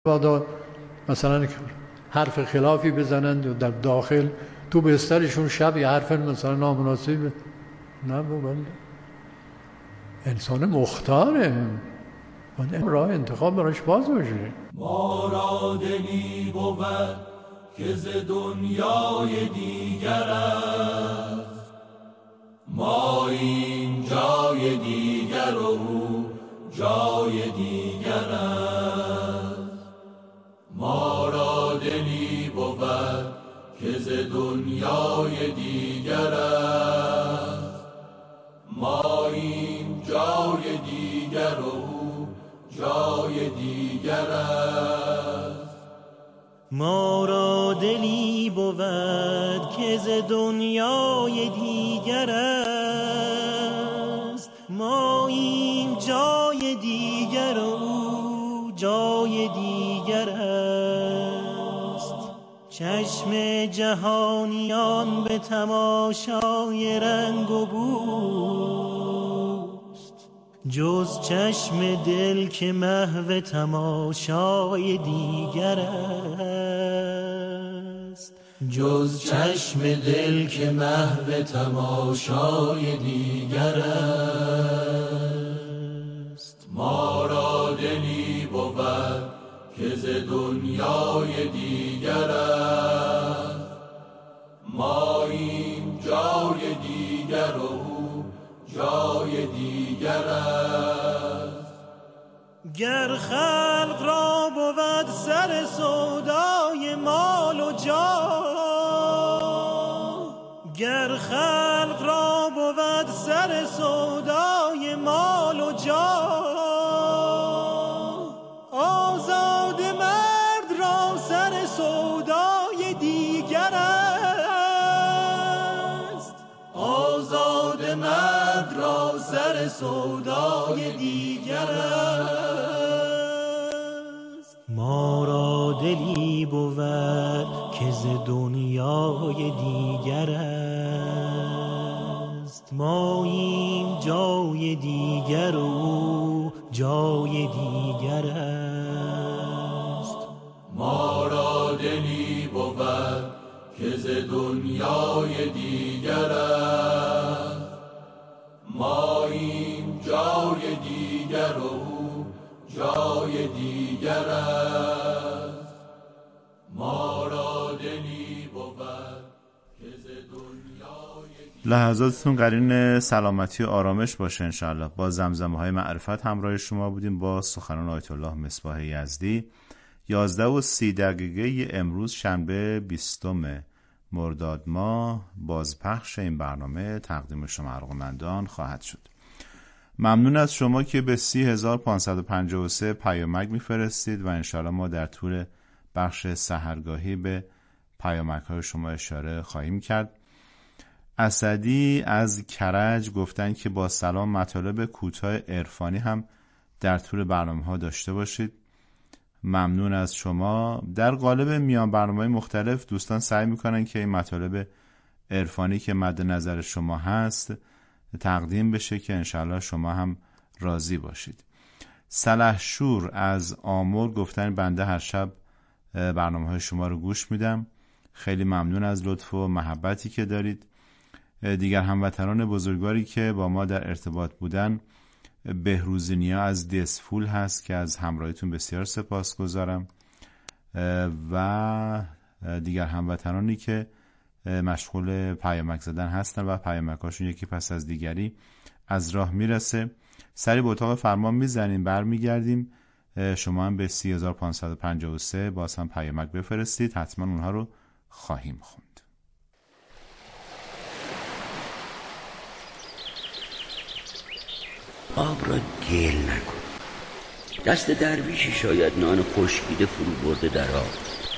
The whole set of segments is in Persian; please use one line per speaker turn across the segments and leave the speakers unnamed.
بادا مثلا حرف خلافی بزنند و در داخل تو بسترشون شب یه حرف مثلا نامناسب نه بابا، انسان مختاره، باید راه انتخاب براش باز باشه.
ما را دلی بود که ز دنیای دیگر است، ما این جای دیگر و او جای دیگر است. ما را دلی بود که ز دنیای دیگر است، ما این جای دیگر و او جای دیگر است.
ما را دلی بود که ز دنیای دیگر است، ما این جای دیگر و او جای دیگر است. چشم جهانیان به تماشای رنگ و بوست، جز چشم دل که محو تماشای دیگر است، جز چشم دل که محو تماشای دیگر است.
ما را دلی بود که ز دنیای دیگر است، ما این جای دیگر و او جای دیگر است.
گر خلق را بود سر سودای مال و جاه، گر خلق را بود سر سودای مال و جاه، آزاد مرد را سر سودای دیگر است،
آزاد مرد را سر سودای دیگر است.
ما را دلی بود که ز دنیای دیگر است، ما این جای دیگر و جای دیگر است.
ما را دلی بود که ز دنیای دیگر است، ما این جای دیگر و او جای دیگر است. ما را دلی بود که ز دنیای
لحظاتتون قرین سلامتی و آرامش باشه انشاءالله. با زمزمه های معرفت همراه شما بودیم با سخنان آیت الله مصباح یزدی. 11:30 امروز شنبه 20 مرداد ماه بازپخش این برنامه تقدیم شما ارجمندان خواهد شد. ممنون از شما که به 30553 پیامک میفرستید و انشاءالله ما در طول بخش سحرگاهی به پیامک های شما اشاره خواهیم کرد. اسدی از کرج گفتن که با سلام مطالب کوتاه عرفانی هم در طول برنامه ها داشته باشید. ممنون از شما. در قالب میان برنامه‌های مختلف دوستان سعی میکنن که این مطالب عرفانی که مد نظر شما هست تقدیم بشه که انشالله شما هم راضی باشید. سلحشور از آمور گفتن بنده هر شب برنامه‌های شما رو گوش میدم. خیلی ممنون از لطف و محبتی که دارید. دیگر هموطنان بزرگواری که با ما در ارتباط بودن، بهروزنیا از دسفول هست که از همراهیتون بسیار سپاسگزارم و دیگر هموطنانی که مشغول پیامک زدن هستن و پیامکاشون یکی پس از دیگری از راه میرسه. سری به اتاق فرمان میزنیم برمیگردیم. شما هم به 30553 باز هم پیامک بفرستید، حتما اونها رو خواهیم خوند.
آب را گل نکن، دست درویشی شاید نان خشکیده فرو برده در آب.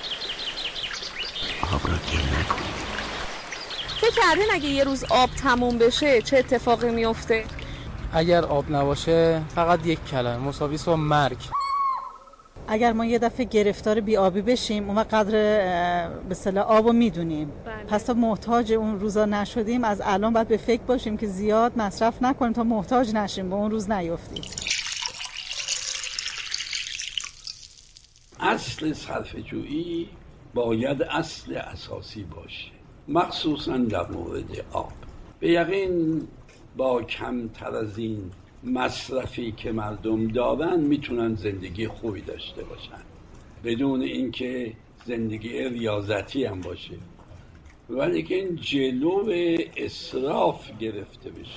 آب را گل نکن.
فکر کردین اگه یه روز آب تموم بشه چه اتفاقی میفته؟
اگر آب نباشه فقط یک کلمه مساوی با مرگ.
اگر ما یه دفعه گرفتار بی‌آبی بشیم اون قدر به اصطلاح آبو میدونیم، پس تا محتاج اون روزا نشدیم از الان باید به فکر باشیم که زیاد مصرف نکنیم تا محتاج نشیم، به اون روز نیفتیم.
اصل صرفه‌جویی باید اصل اساسی باشه، مخصوصا در مورد آب. به یقین با کمتر از این مصرفی که مردم دارن میتونن زندگی خوبی داشته باشن بدون اینکه زندگی ریاضتی هم باشه، ولی که این جلو اسراف گرفته بشه.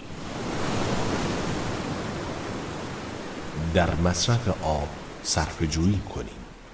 در مصرف آب صرفه‌جویی کنیم.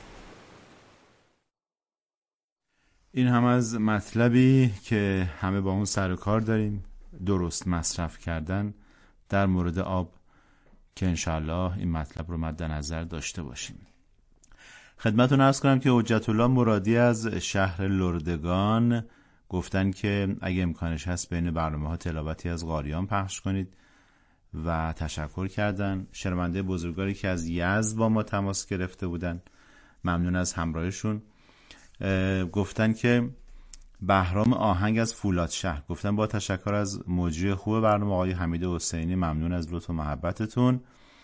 این هم از مطلبی که همه با اون سر و کار داریم، درست مصرف کردن در مورد آب، که انشالله این مطلب رو مد نظر داشته باشیم. خدمتتون عرض کنم که حجت الله مرادی از شهر لردگان گفتن که اگه امکانش هست بین برنامه‌ها تلاوتی از قاریان پخش کنید و تشکر کردن. شنونده بزرگواری که از یزد با ما تماس گرفته بودن، ممنون از همراهشون. گفتن که بهرام آهنگ از فولاد شهر، گفتن با تشکر از مجری خوب برنامه آقای حمید حسینی، ممنون از لطف و محبتتون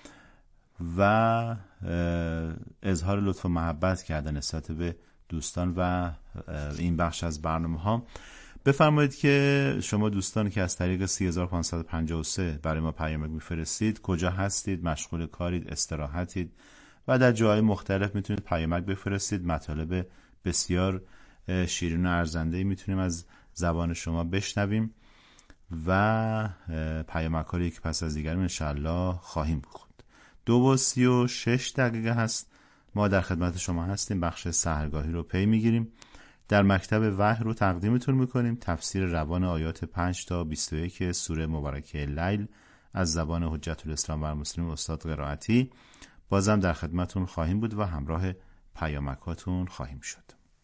و اظهار لطف و محبت کردن نسبت به دوستان و این بخش از برنامه ها. بفرمایید که شما دوستان که از طریق 3553 برای ما پیام میفرستید کجا هستید، مشغول کارید، استراحتید و در جاهای مختلف میتونید پیامک بفرستید. مطالب بسیار شیرین و ارزنده‌ای میتونیم از زبان شما بشنویم و پیامک ها رو یک پس از دیگر انشالله خواهیم خوند. 2:36 هست. ما در خدمت شما هستیم. بخش سحرگاهی رو پی میگیریم. در مکتب وحی رو تقدیمتون میکنیم. تفسیر روان آیات 5 تا 21 سوره مبارکه لیل از زبان حجت الاسلام و المسلمین استاد قرائتی. بازم در خدمتون خواهیم بود و همراه پیامکاتون خواهیم شد.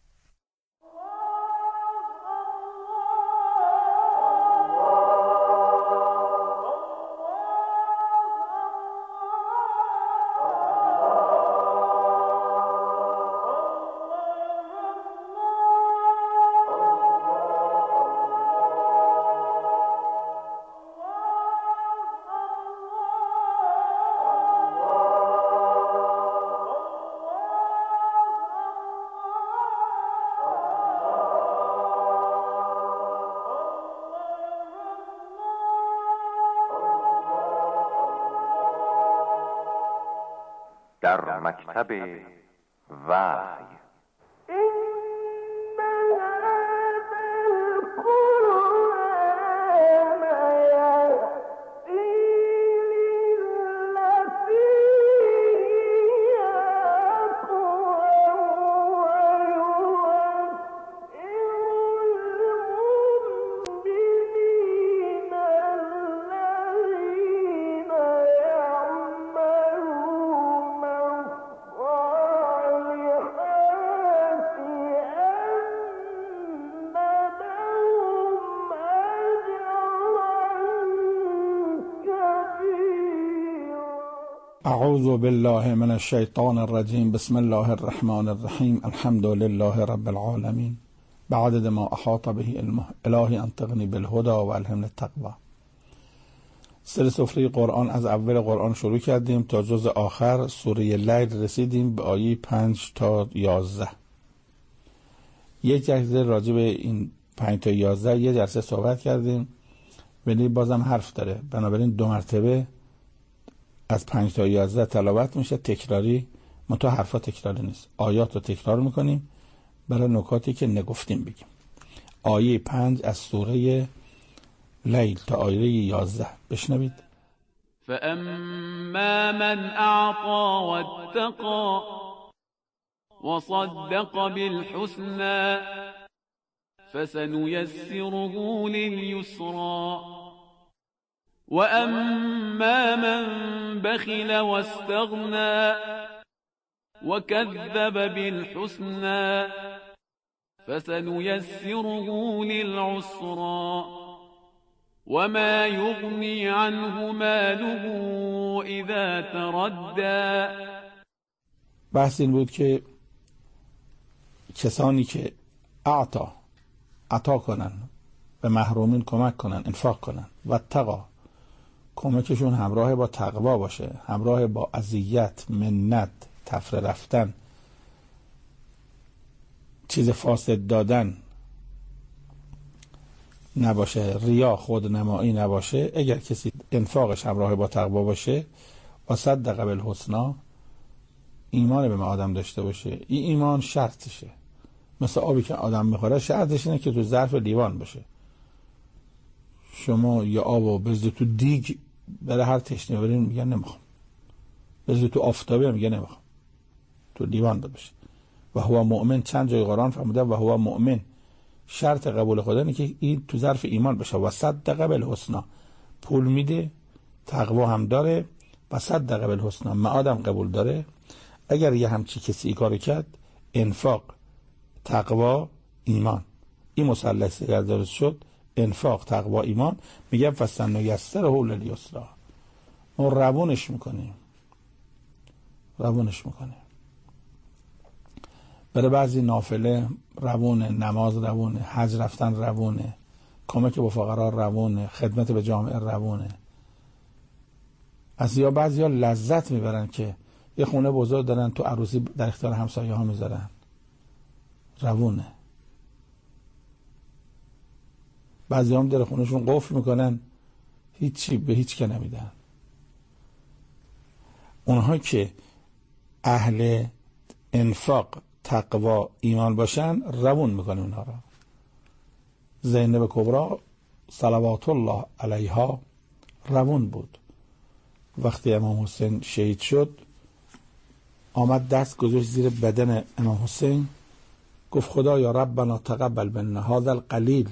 در مکتب وحی.
اعوذ بالله من الشیطان الرجیم. بسم الله الرحمن الرحیم. الحمد لله رب العالمین بعدد ما احاط به علمه. الهی انطقنی بالهدى و الهمنی التقوی. سر سفره قرآن از اول قرآن شروع کردیم تا جز آخر سوره لیل رسیدیم به آیه 5 تا 11. یک جلسه راجع به این 5 تا 11 یه جلسه صحبت کردیم، ولی بازم حرف داره، بنابراین 2 مرتبه از 5 تا 11 تلاوت میشه تکراری، منتها حرفا تکراری نیست، آیات رو تکرار میکنیم برای نکاتی که نگفتیم بگیم. آیه 5 از سوره لیل تا آیه 11 بشنوید.
فَأَمَّا مَنْ أَعْطَى وَاتَّقَى وَصَدَّقَ بِالْحُسْنَى فَسَنُيَسِّرُهُ لِلْيُسْرَى وَأَمَّا مَنْ بَخِلَ وَاسْتَغْنَى وَكَذَّبَ بِالْحُسْنَى فَسَنُيَسِّرُهُ لِلْعُسْرَى وَمَا يُغْنِي عَنْهُ مَالُهُ إِذَا تَرَدَّى.
بحث این بود که کسانی که عطا کنن، به محرومین کمک کنن، انفاق کنن، و تقا کمکشون همراه با تقوا باشه، همراه با اذیت، منت، تفره رفتن چیز فاسد دادن نباشه، ریا، خودنمایی نباشه، اگر کسی انفاقش همراه با تقوا باشه و صدق بالحسنا، ایمان به آدم داشته باشه، این ایمان شرطشه. مثل آبی که آدم میخوره شرطش اینه که تو ظرف لیوان باشه. شما یا آبو بذاری تو دیگ برای هر تشنه برین میگن نمیخوام، بذاری تو آفتابی میگن نمیخوام، تو لیوان باشه. و هو مؤمن، چند جای قرآن فرموده و هو مؤمن، شرط قبول خدا اینه که این تو ظرف ایمان بشه. و صدق بالحسنا، پول میده، تقوا هم داره، و صدق بالحسنا، معادم قبول داره. اگر یه همچی کسی این کارو کرد، انفاق، تقوا، ایمان، این مثلث اگر درست شد، انفاق، تقوا، ایمان، میگم فسنیسره للیسری، ما روونش میکنیم. برای بعضی نافله روونه، نماز روونه، حج رفتن روونه، کمک به فقرا روونه، خدمت به جامعه روونه. از یا بعضی ها لذت میبرن که یه خونه بزرگ دارن، تو عروسی در اختیار همسایه ها میذارن، روونه. بعضی هم در خونهشون قفل میکنن، هیچی به هیچ که نمیدن. اونها که اهل انفاق، تقوا، ایمان باشن، روون میکنه اونها را. زینب کبرا صلوات الله علیها روون بود. وقتی امام حسین شهید شد، آمد دست گذاشت زیر بدن امام حسین، گفت خدا یا ربنا تقبل منا هذا القلیل.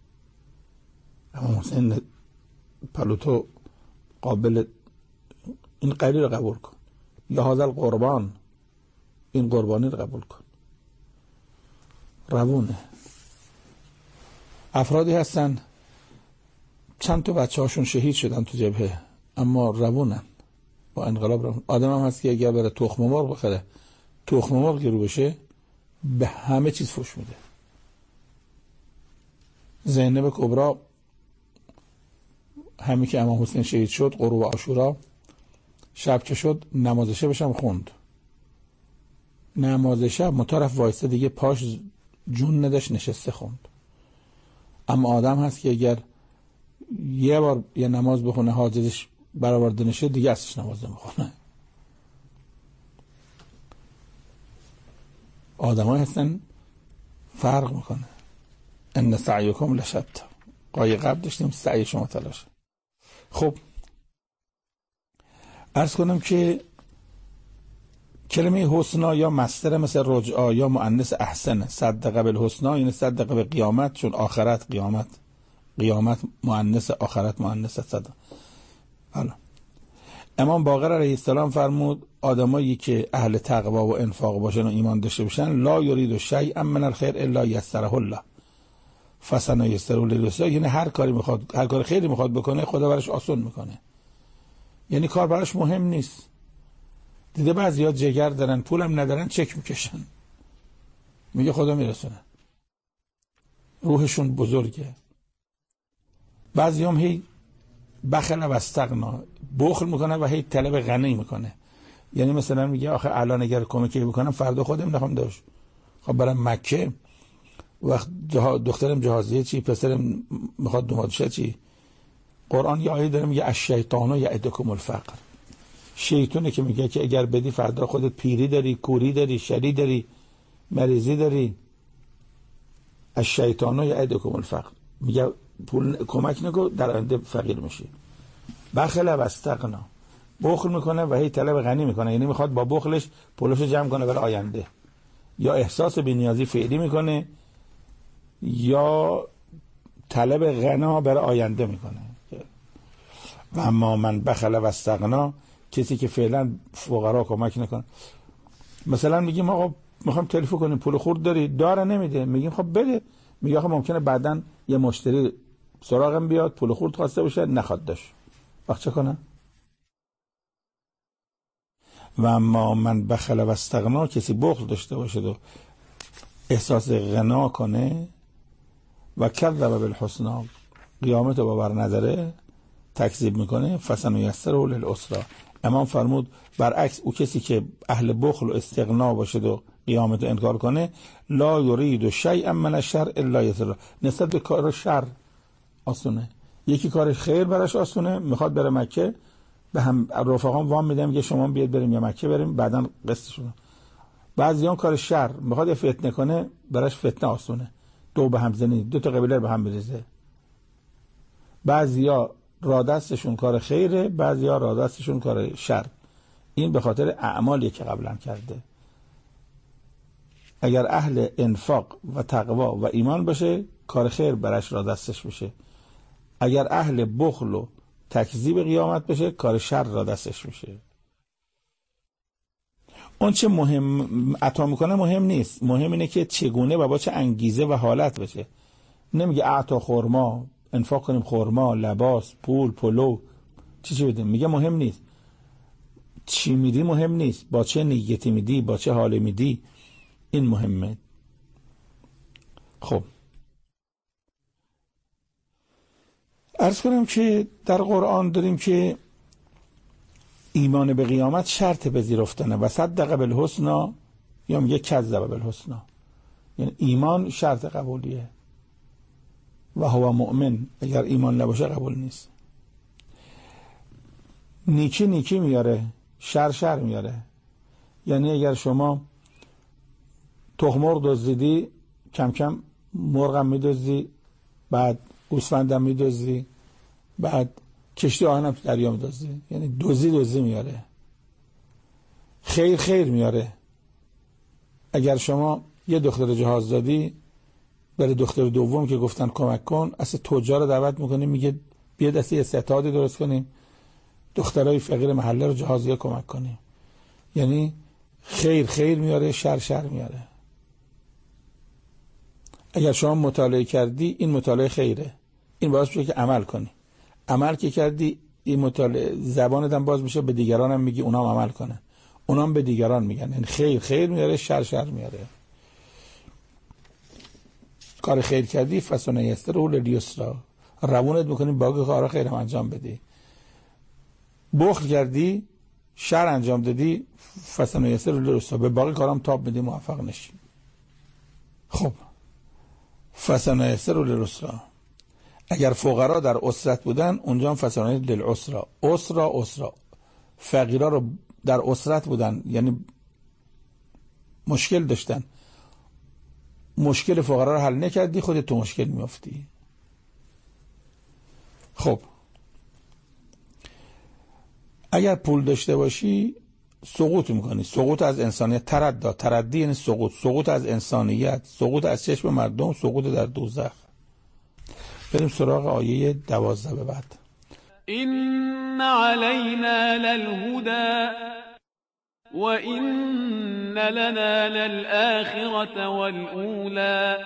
امام حسین پلوتو قابل، این قلیل رو قبول کن، یا هذا القربان، این قربانی رو قبول کن. روونه. افرادی هستن چند تا بچه هاشون شهید شدن تو جبهه، اما روونن، با انقلاب روون. آدم هم هست که اگر بره تخم مرغ بخره، تخم مرغ رو بشه، به همه چیز فوش میده. زینب کبرا همین که امام حسین شهید شد، غروب عاشورا، شب که شد نماز شبش هم خوند. نماز شب مطرف وایسته دیگه پاش جون نداشت، نشسته خوند. اما آدم هست که اگر یه بار یه نماز بخونه حاجتش برآورده نشه، دیگه اصلش نماز نمیخونه. آدمایی هستن فرق میکنه. ان سعیکم لشتی. قای قبل داشتیم سعی شما تلاش. خب عرض کنم که کلمه حسنا یا مصدر مثل رجعا یا مؤنث احسن، صدق بالحسنا یعنی صدق به قیامت، چون آخرت قیامت مؤنث، آخرت مؤنث صدق. حالا امام باقر علیه السلام فرمود آدمایی که اهل تقوا و انفاق باشن و ایمان داشته باشن، لا یرید شیئا من الخیر الا یسره الله فسنیسره للیسری، یعنی هر کار خیری میخواد بکنه، خدا براش آسون میکنه. یعنی کار براش مهم نیست. دیده بعضی‌ها جگر دارن، پولم ندارن، چک میکشن، میگه خدا میرسونه، روحشون بزرگه. بعضی‌ها هم هی بخل و استغنا، بخل میکنه و هی طلب غنی میکنه. یعنی مثلا میگه آخه الان اگر کمکی بکنم فردا خودم نخوام داشت، خب برم مکه، وقت دخترم جهازیه چی، پسرم میخواد دومادشه چی. قرآن یه آیه داره میگه الشیطان یعدکم الفقر، شیطونه که میگه که اگر بدی فردا خودت پیری داری، کوری داری، شری داری، مریضی داری. الشیطان یعدکم الفقر، میگه پول کمک نکن در آینده فقیر میشی. بخل و استغنا، بخل میکنه و هی طلب غنی میکنه، یعنی میخواد با بخلش پولشو جمع کنه برای آینده، یا احساس بی‌نیازی فعلی میکنه یا طلب غنا برای آینده میکنه. و اما من بخل و استغنا، کسی که فعلا فقرا کمک نکنه. مثلا میگیم آقا میخوام تلفن کنیم، پول خورد داری؟ داره نمیده، میگیم خب بده، میگه آقا ممکنه بعدن یه مشتری سراغم بیاد پول خورد خواسته باشه نخواد داشت، وقت چه کنم؟ و اما من بخل و استغنا، کسی بخل داشته باشه و احساس غنا کنه و کذب بالحسنا، قیامت رو باور نداره، تکذیب میکنه، فسنیسره للعسری. امام فرمود برعکس، او کسی که اهل بخل و استغنا باشه و قیامت رو انکار کنه، لا یرید شیئا من الشر الا یسر. نسبت به کار شر آسونه. یکی کار خیر براش آسونه، میخواد بره مکه، به هم رفقام وام میدم میگه شما بیاد بریم یا مکه بریم، بعداً قسطشون. بعضیان کار شر میخواد فتنه کنه، براش فتنه آسونه، دو به هم زنی، دو تا قبیله به هم بریزه. بعضیا را دستشون کار خیره، بعضیا را دستشون کار شر. این به خاطر اعمالی که قبلا کرده. اگر اهل انفاق و تقوا و ایمان باشه، کار خیر برش را دستش بشه. اگر اهل بخل و تکذیب قیامت بشه، کار شر را دستش میشه. اون چه مهم عطا میکنه مهم نیست، مهم اینه که چگونه و با چه انگیزه و حالت بشه. نمیگه اعطا خرما، انفاق کنیم خرما، لباس، پول، پلو، چی بدیم. میگه مهم نیست چی میدی، مهم نیست با چه نیتی میدی، با چه حالی میدی، این مهمه. خب عرض کنم که در قرآن داریم که ایمان به قیامت شرط پذیرفتنه و صدق بالحسنا، یا میگه کذب بالحسنا، یعنی ایمان شرط قبولیه و هو مؤمن. اگر ایمان نباشه قبول نیست. نیکی نیکی میاره، شر شر میاره. یعنی اگر شما تخمر دزدیدی، کم کم مرغم میدزدی، بعد گوسفندم میدزدی، بعد کشتی آهنم تو دریا میدزدی. یعنی دزدی میاره، خیر خیر میاره. اگر شما یه دختر جهاز دادی، برای دختر دوم که گفتن کمک کن، اصلا تجار رو دعوت میکنی، میگه بیا دسته استعدادی درست کنیم، دخترای فقیر محله رو جهازیه کمک کنیم. یعنی خیر خیر میاره، شر شر میاره. اگر شما مطالعه کردی، این مطالعه خیره، این باعث میشه که عمل کنی. عمل که کردی، این مطالعه زبانت هم باز میشه، به دیگران هم میگی، اونا هم عمل کنن، اونا هم به دیگران میگن. این خیر خیر میاره، شر شر میاره. کار خیر کردی فسنیسره لیسرا، روونت میکنی باقی کارا خیر هم انجام بدی. بخل کردی، شر انجام دادی، فسنیسره لیسرا، به باقی کارام تاب بدی، موفق نشی. خب فسنیسره لیسرا. اگر فقرا در اسرت بودن، اونجا هم فسنیسره للعسرا. اسرا فقیرا رو در اسرت بودن، یعنی مشکل داشتن، مشکل فقرا رو حل نکردی، خودت تو مشکل میافتی. خب اگر پول داشته باشی، سقوط میکنی. سقوط از انسانیت، تردی یعنی سقوط از انسانیت، سقوط از چشم مردم، سقوط در دوزخ. بریم سراغ آیه 12 به بعد.
این علینا للهدى و این لنا للآخرة والأولى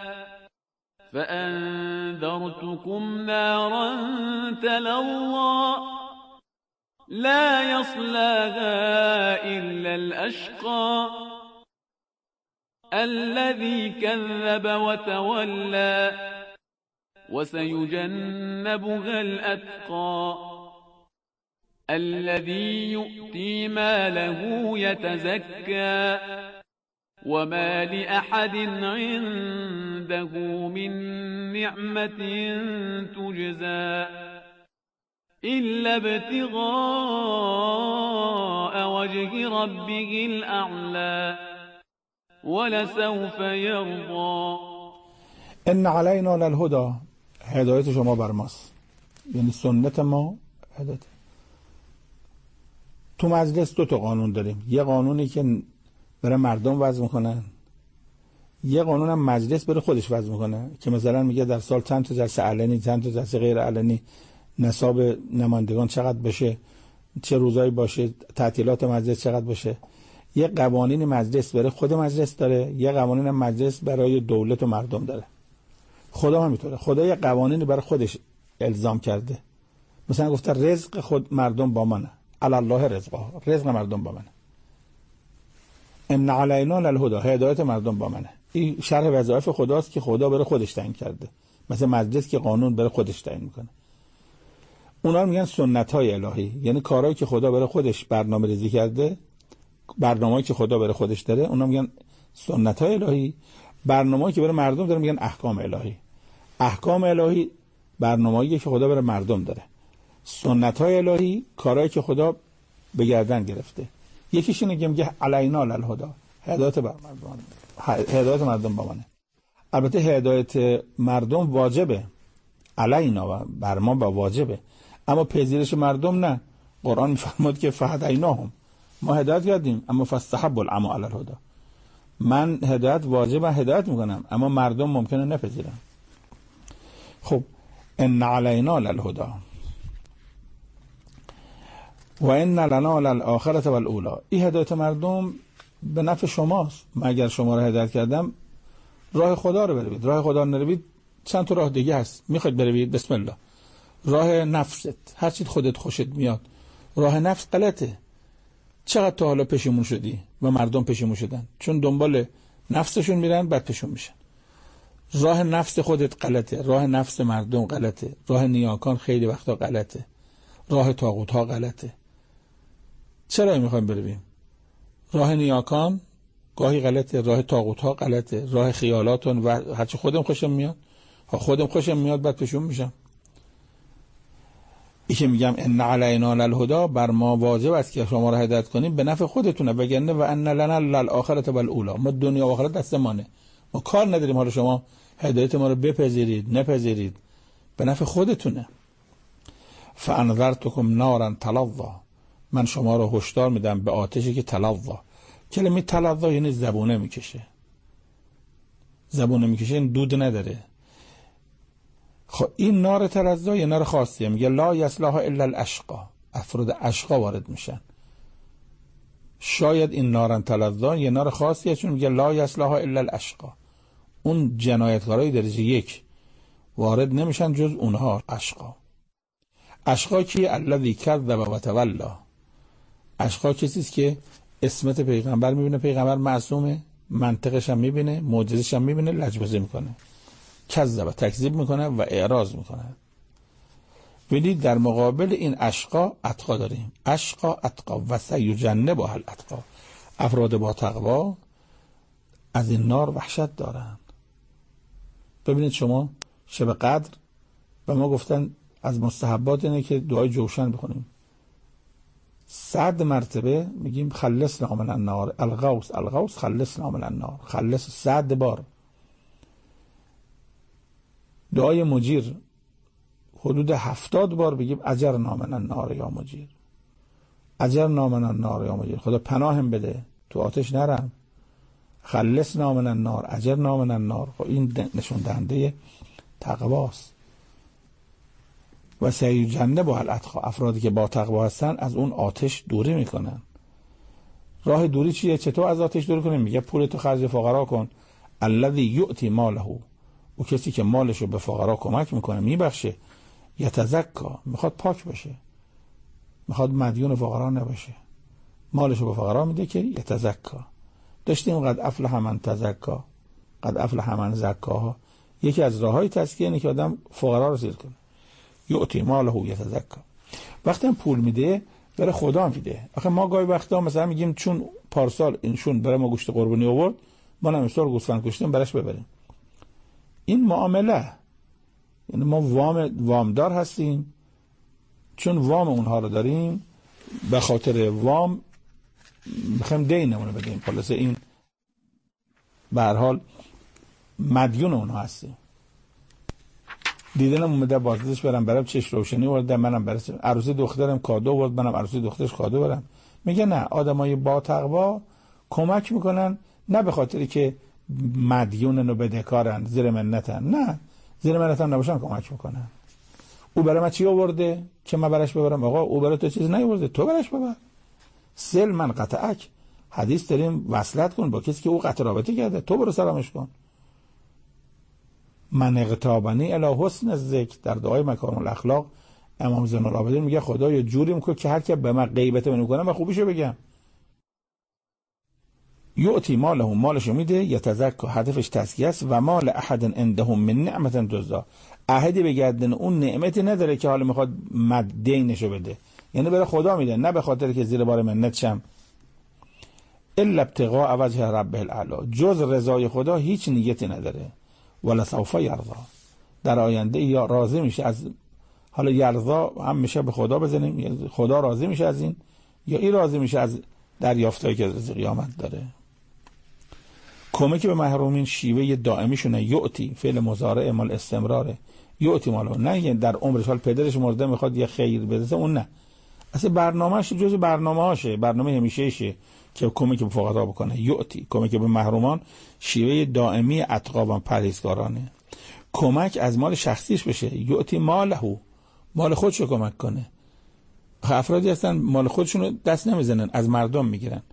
فأنذرتكم نارا تلظى لا يصلاها إلا الأشقى الذي كذب وتولى وسيجنبها الأتقى الذي يؤتي ماله يتزكى وما لأحد عنده من نعمة تجزى إلا ابتغاء وجه ربه الأعلى ولسوف يرضى.
ان علینا للهدى، هدایت شما بر ماست، یعنی سنت ما هدایت. تو مجلس دو تا قانون داریم، یه قانونی که برای مردم وضع میکنن، یه قانون هم مجلس برای خودش وضع میکنه که مثلا میگه در سال چند تا جلسه علنی، چند تا جلسه غیر علنی، نصاب نمایندگان چقدر بشه، چه روزایی باشه، تعطیلات مجلس چقدر باشه. یه قوانین مجلس برای خود مجلس داره، یه قوانین هم مجلس برای دولت و مردم داره. خدا هم میتونه، خدا یه قوانینی برای خودش الزام کرده. مثلا گفته رزق خود مردم با منه، علی الله رزقها، رزق مردم با منه. ان علینا للهدى، هدایت مردم با منه. این شرح وظایف خداست که خدا برای خودش تعیین کرده. مثلا مجلس که قانون برای خودش تعیین میکنه. اونا میگن سنت‌های الهی، یعنی کارهایی که خدا برای خودش برنامه‌ریزی کرده، برنامه‌ای که خدا برای خودش داره، اونا میگن سنت های الهی برنامه‌ای که برای مردم داره میگن احکام الهی. احکام الهی برنامه‌ای که خدا برای مردم داره. سنت های الهی کارهایی که خدا به گردن گرفته. یکیش اینه که میگه علینا للهدی، هدایت بر مردم، هدایت مردم با منه. البته هدایت مردم واجبه، علینا و بر ما با واجبه، اما پذیرش مردم نه. قرآن میفرماد که فهدیناهم، ما هدایت کردیم اما فاستحبوا العمى علی الهدی. من هدایت واجبه، هدایت میکنم اما مردم ممکنه نپذیرن. خب ان علینا للهدی و ان لنا للآخرة والاولی. این هدایت مردم به نفع شماست. من اگر شما رو هدایت کردم راه خدا رو بروید، راه خدا نروید چند تا راه دیگه هست میخواید بروید، بسم الله. راه نفست، هر چی خودت خوشت میاد. راه نفس غلطه. چقدر تا حالا پشیمون شدی و مردم پشیمون شدن چون دنبال نفسشون میرن بعد پشیمون میشن. راه نفس خودت غلطه، راه نفس مردم غلطه، راه نیاکان خیلی وقتا غلطه، راه طاغوت ها غلطه. چرا میخوایم برویم؟ راه نیاکان گاهی غلطه، راه طاغوت ها غلطه، راه خیالاتون و هرچی خودم خوشم میاد، خودم خوشم میاد بعد پشیمون میشم. این که میگم ان علینا للهدی، بر ما واجب است که شما را هدایت کنیم به نفع خودتونه، وگرنه و ان لنا للآخرة والاولی، ما دنیا و آخرت دست مانه، ما کار نداریم حالا شما هدایت ما رو بپذیرید نپذیرید، به نفع خودتونه. فانذرتکم نارا تلظی، من شما رو هشدار میدم به آتشی که تلظی. کلمه تلظی یعنی زبونه میکشه، زبونه میکشه، این دود نداره. خب این نار تلظی یه نار خاصیه، میگه لا یصلاها الا الاشقا، افراد اشقا وارد میشن. شاید این نار تلظی یه نار خاصیه چون میگه لا یصلاها الا الاشقا، اون جنایتکارای درجه یک وارد نمیشن جز اونها اشقا. اشقا کیه؟ الذی کذب و تولی. اشقا کسیست که اسمت پیغمبر میبینه، پیغمبر معصومه، منطقش هم میبینه، معجزش هم میبینه، لجبازی میکنه، کذب تکذیب میکنه و اعراض میکنه. ببینید در مقابل این اشقا اتقا داریم، اشقا اتقا و سیجنبها الاتقا، افراد با تقوا از این نار وحشت دارن. ببینید شما شب قدر به ما گفتن از مستحبات اینه که دعای جوشن بخونیم. 100 مرتبه میگیم خلصنا من النار، الغوث الغوث خلصنا من النار، خلص 100 بار. دعای مجیر حدود 70 بار بگیم اجرنا من النار یا مجیر، اجرنا من النار یا مجیر، خدا پناهم بده تو آتش نرم. خلصنا من النار، اجرنا من النار، این نشون دهنده تقواست. و سیجنبها الاتقا، افرادی که با تقوا هستن از اون آتش دوری میکنن. راه دوری چیه؟ چطور از آتش دوری کنیم؟ میگه پولتو خرج فقرا کن. الذی یؤتی ماله، او کسی که مالشو به فقرا کمک میکنه میبخشه. یتزکا، میخواد پاک بشه، میخواد مدیون فقرا نباشه، مالشو به فقرا میده که یتزکا. داشتیم قد افلح من تزکا، قد افلح من زکاها. یکی از راههای تزکیه اینه که آدم فقرا رو سیر کنه. یؤتی ماله یتزکا. وقتی هم پول میده برای خدا میده. آخه ما گاهی وقتا مثلا میگیم چون پارسال اینشون برای ما گوشت قربانی آورد، ما هم امسال گوسفند کشتیم براش ببریم. این معامله، یعنی ما وامدار هستیم، چون وام اونها رو داریم به خاطر وام میخوایم دینمون رو بدیم، خلاصه این به هر حال مدیون اونها هستیم. دیدنم اومده بازدیدش برم چش روشنی ورده، منم برای عروسی دخترم کادو ورد، منم عروسی دخترش کادو برم. میگه نه، آدمای با تقوا کمک میکنن، نه به خاطری که مدیونن و بدهکارن زیر منتن، نه، زیر منتن نباشن کمک میکنن. او برای من چی آورده که من برش ببرم؟ آقا او برای تو چیز نیاورده، تو برش ببر. سل من قطعک، حدیث داریم وصلت کن با کسی که او قطع رابطه کرده، تو برو سلامش کن. من اغتابنی الی حسن الذکر، در دعای مکارم الاخلاق امام زین العابدین میگه خدا یه جوری میکنه که هر کی به من غیبت میکنه من خوبیشو بگم. یؤتی ماله، مالشو میده، یتزکا، هدفش تزکیه است. و مال احد عندهم من نعمت تجزا، احدی بگردن اون نعمتی نداره که حالا میخواد دینشو بده، یعنی برای خدا میده، نه به خاطر که زیر بار منت شم. الا ابتغاء وجه ربه الاعلی، جز رضای خدا هیچ نیتی نداره. ولا سوف یرضا، در آینده یا راضی میشه از، حالا یرضا هم میشه به خدا بزنیم، خدا راضی میشه از این، یا این راضی میشه از دریافتایی که روز قیامت داره. کمک به محرومین شیوه دائمیشونه. یعطی فعل مضارع مال استمراره، یعطی مالو، نه در عمرش حال پدرش مرده میخواد یه خیر بده، اون نه، اصلا برنامه‌اش جز برنامه‌هاشه، برنامه همیشه‌شه که کمک به فقرا بکنه. یعطی کمک به محرومان شیوه دائمی اتقا و پرهیزگارانه. کمک از مال شخصیش بشه. یعطی مالهو، مال خودشو کمک کنه. افرادی هستن مال خودشونو دست نمیزنن، از مردم میگیرن.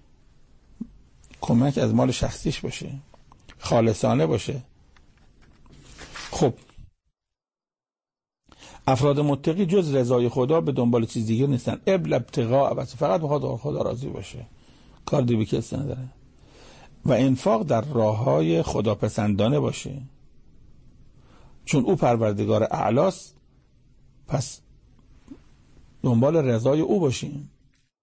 کمک از مال شخصیش باشه، خالصانه باشه. خب افراد متقی جز رضای خدا به دنبال چیز دیگه نیستن. ابتغاء، بس فقط میخواد خدا راضی باشه، کار دیگه کسی نداره. و انفاق در راههای خداپسندانه باشه، چون او پروردگار اعلاست، پس دنبال رضای او باشیم.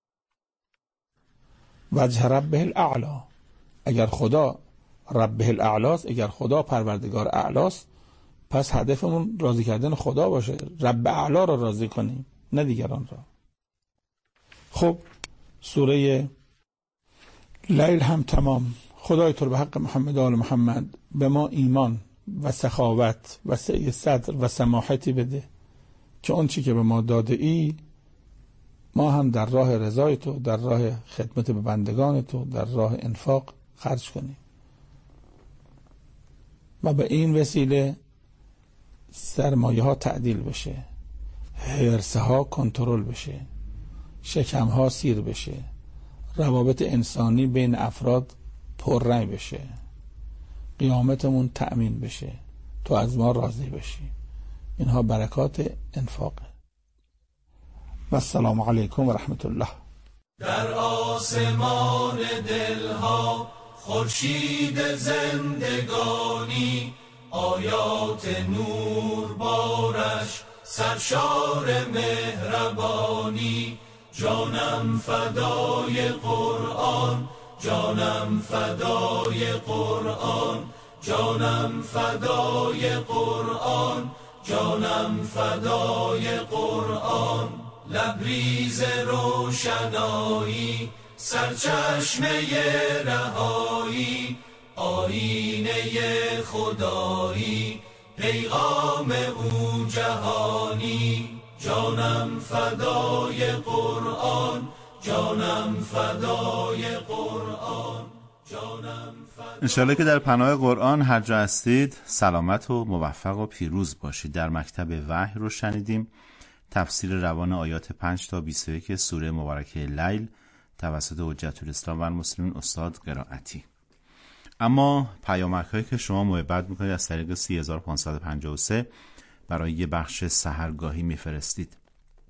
وجه ربه الاعلا، اگر خدا ربه الاعلاست، اگر خدا پروردگار اعلاست، پس هدفمون راضی کردن خدا باشه، رب اعلا را راضی کنیم، نه دیگران را. خب سوره لیل هم تمام. خدای تو به حق محمد و آل محمد به ما ایمان و سخاوت و سعی صدر و سماحتی بده که اون چی که به ما داده ای ما هم در راه رضای تو، در راه خدمت به بندگان تو، در راه انفاق خرج کنیم و به این وسیله سرمایه ها تعدیل بشه، حرصه ها کنترل بشه، شکم ها سیر بشه، روابط انسانی بین افراد پررنگ بشه، قیامتمون تأمین بشه، تو از ما راضی بشی. اینها برکات انفاقه. و السلام علیکم و رحمت الله.
در آسمان دلها خورشید زندگانی، آیات نور بارش سرشار مهربانی. جانم فدای قرآن، جانم فدای قرآن، جانم فدای قرآن، جانم فدای قرآن. لبریز روشنایی، سرچشمه رهایی، آینه خدایی، پیغام او جهانی. جانم فدای قرآن، جانم فدای قرآن، جانم فدای.
انشالله که در پناه قرآن هر جا هستید سلامت و موفق و پیروز باشید. در مکتب وحی رو شنیدیم، تفسیر روان آیات 5 تا 21 سوره مبارکه لیل توسط حجت الاسلام و المسلمین استاد قرائتی. اما پیامک‌هایی که شما محبت میکنید از طریق 3553 برای یه بخش سحرگاهی میفرستید.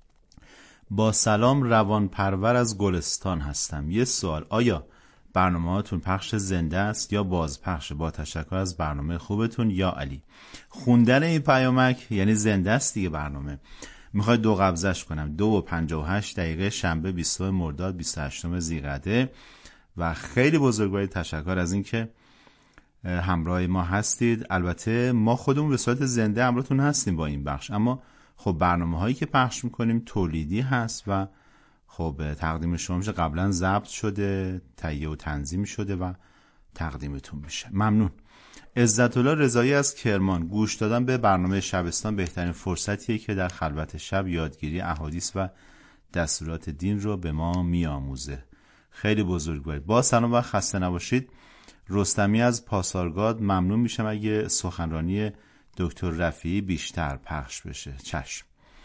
با سلام، روان پرور از گلستان هستم. یه سوال، آیا برنامه‌هاتون پخش زنده است یا بازپخش؟ با تشکر از برنامه خوبتون، یا علی. خوندن این پیامک یعنی زنده است دیگه برنامه. میخوای دو قبضش کنم. 2:58 شنبه 20 مرداد 28 ذیقعده. و خیلی بزرگواری تشکر از این که همراه ما هستید. البته ما خودمون به صورت زنده همراهتون هستیم با این بخش، اما خب برنامه هایی که پخش میکنیم تولیدی هست و خب تقدیم شما میشه، قبلا ضبط شده، تهیه و تنظیم شده و تقدیمتون میشه. ممنون. عزت الله رضایی از کرمان: گوش دادن به برنامه شبستان بهترین فرصتیه که در خلوت شب یادگیری احادیث و دستورات دین رو به ما میآموزه. خیلی بزرگواری. با سلام و خسته نباشید. رستمی از پاسارگاد: ممنون میشم اگه سخنرانی دکتر رفیعی بیشتر پخش بشه. چشم.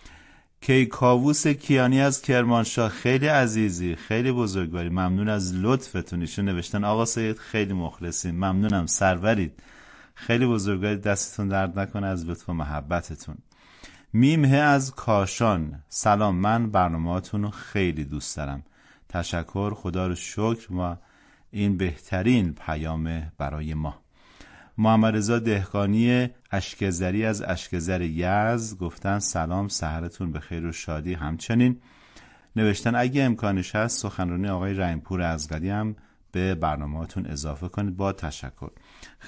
کیکاووس کیانی از کرمانشاه: خیلی عزیزی، خیلی بزرگواری، ممنون از لطفتون. ایشون نوشتن آقا سید خیلی مخلصیم. ممنونم، سرورید، خیلی بزرگواری، دستتون درد نکنه از لطف و محبتتون. میمه از کاشان: سلام، من برنامه‌هاتون رو خیلی دوست دارم. تشکر، خدا رو شکر، و این بهترین پیام برای ما. محمد رضا دهقانی اشکزری از اشکزر یزد گفتن سلام، سحرتون به خیر و شادی. همچنین نوشتن اگه امکانش هست سخنرانی آقای رحیمپور ازغری هم به برنامه‌تون اضافه کنید. با تشکر.